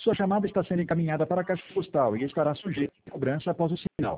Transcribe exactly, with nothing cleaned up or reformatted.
Sua chamada está sendo encaminhada para a caixa postal e estará sujeita a cobrança após o sinal.